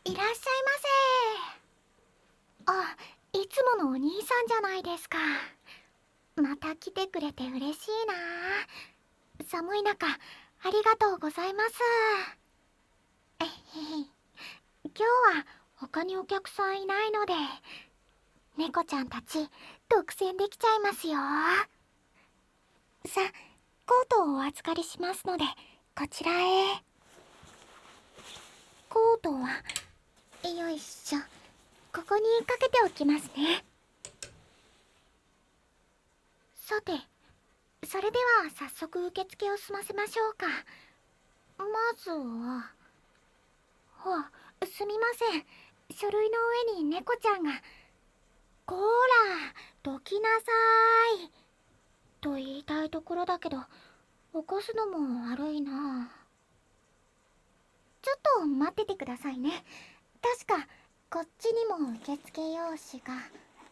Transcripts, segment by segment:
いらっしゃいませ。あ、いつものお兄さんじゃないですか。また来てくれて嬉しいな。寒い中、ありがとうございます。えへへ。今日は他にお客さんいないので、猫ちゃんたち独占できちゃいますよ。さ、コートをお預かりしますので、こちらへ。コートは、よいしょ。ここにかけておきますね。さて、それでは早速受付を済ませましょうか。まずは、すみません。書類の上に猫ちゃんが、こーら、どきなさーい。と言いたいところだけど、起こすのも悪いな。ちょっと待っててくださいね。確か、こっちにも受付用紙が。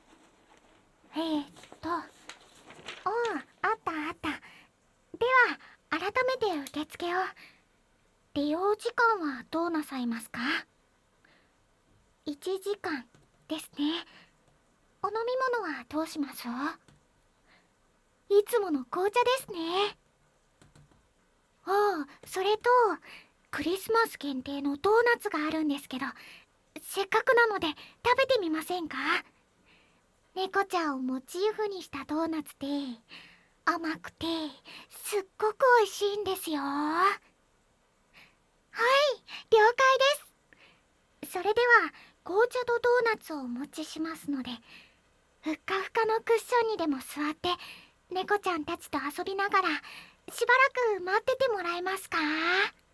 ああ、あったあった。では、改めて受付を。利用時間はどうなさいますか？1時間ですね。お飲み物はどうしましょう？いつもの紅茶ですね。それと、クリスマス限定のドーナツがあるんですけど、せっかくなので食べてみませんか？猫ちゃんをモチーフにしたドーナツで、甘くて、すっごく美味しいんですよ。はい、了解です。それでは、紅茶とドーナツをお持ちしますので、ふっかふかのクッションにでも座って、猫ちゃんたちと遊びながら、しばらく待っててもらえますか？